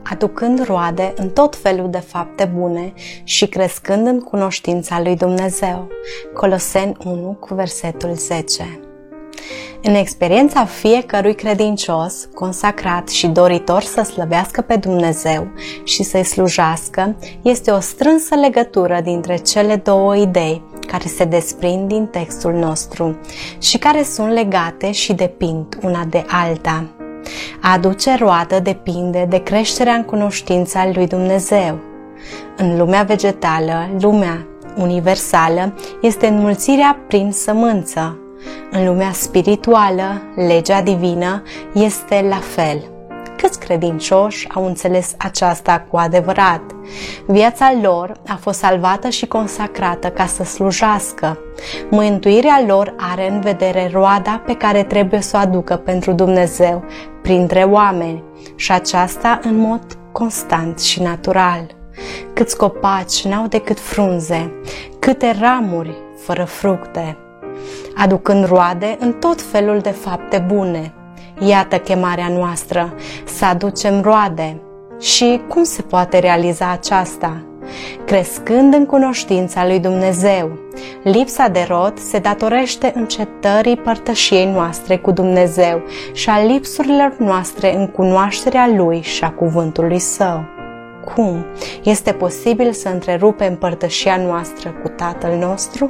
aducând roade în tot felul de fapte bune și crescând în cunoștința lui Dumnezeu. Coloseni 1 cu versetul 10. În experiența fiecărui credincios, consacrat și doritor să slăvească pe Dumnezeu și să-i slujească, este o strânsă legătură dintre cele două idei care se desprind din textul nostru și care sunt legate și depind una de alta. A aduce roadă depinde de creșterea în cunoștința lui Dumnezeu. În lumea vegetală, lumea universală este înmulțirea prin sămânță. În lumea spirituală, legea divină este la fel. Câți credincioși au înțeles aceasta cu adevărat? Viața lor a fost salvată și consacrată ca să slujească. Mântuirea lor are în vedere roada pe care trebuie să o aducă pentru Dumnezeu printre oameni și aceasta în mod constant și natural. Câți copaci n-au decât frunze, câte ramuri fără fructe, aducând roade în tot felul de fapte bune. Iată chemarea noastră, să aducem roade. Și cum se poate realiza aceasta? Crescând în cunoștința lui Dumnezeu. Lipsa de rod se datorește încetării părtășiei noastre cu Dumnezeu și a lipsurilor noastre în cunoașterea Lui și a cuvântului Său. Cum este posibil să întrerupem părtășia noastră cu Tatăl nostru?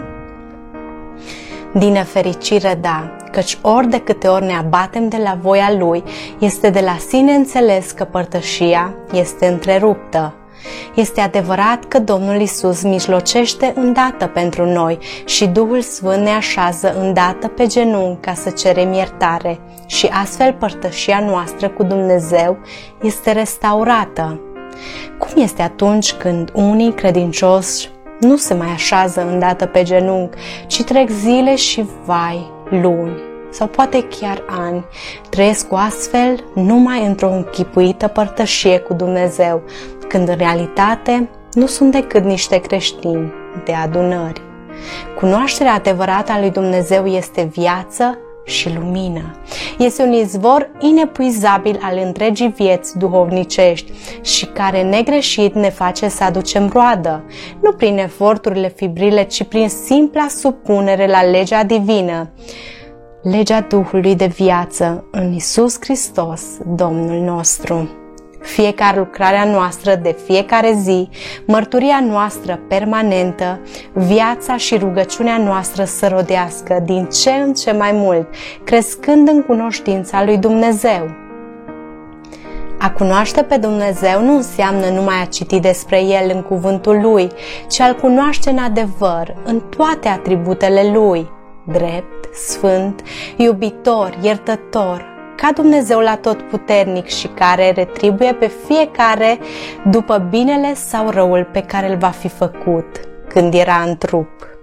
Din nefericire, da, căci ori de câte ori ne abatem de la voia Lui, este de la sine înțeles că părtășia este întreruptă. Este adevărat că Domnul Iisus mijlocește îndată pentru noi și Duhul Sfânt ne așează îndată pe genunchi ca să cerem iertare și astfel părtășia noastră cu Dumnezeu este restaurată. Cum este atunci când unii credincioși nu se mai așează îndată pe genunchi, ci trec zile și luni sau poate chiar ani, trăiesc astfel numai într-o închipuită părtășie cu Dumnezeu, când în realitate nu sunt decât niște creștini de adunări. Cunoașterea adevărată a lui Dumnezeu este viață și lumină. Este un izvor inepuizabil al întregii vieți duhovnicești și care negreșit ne face să aducem roadă, nu prin eforturile fibrile, ci prin simpla supunere la legea divină, legea Duhului de viață în Iisus Hristos, Domnul nostru. Fiecare lucrarea noastră de fiecare zi, mărturia noastră permanentă, viața și rugăciunea noastră să rodească din ce în ce mai mult, crescând în cunoștința lui Dumnezeu. A cunoaște pe Dumnezeu nu înseamnă numai a citi despre El în cuvântul Lui, ci a-L cunoaște în adevăr, în toate atributele Lui, drept, sfânt, iubitor, iertător, ca Dumnezeu atotputernic și care retribuie pe fiecare după binele sau răul pe care îl va fi făcut când era în trup.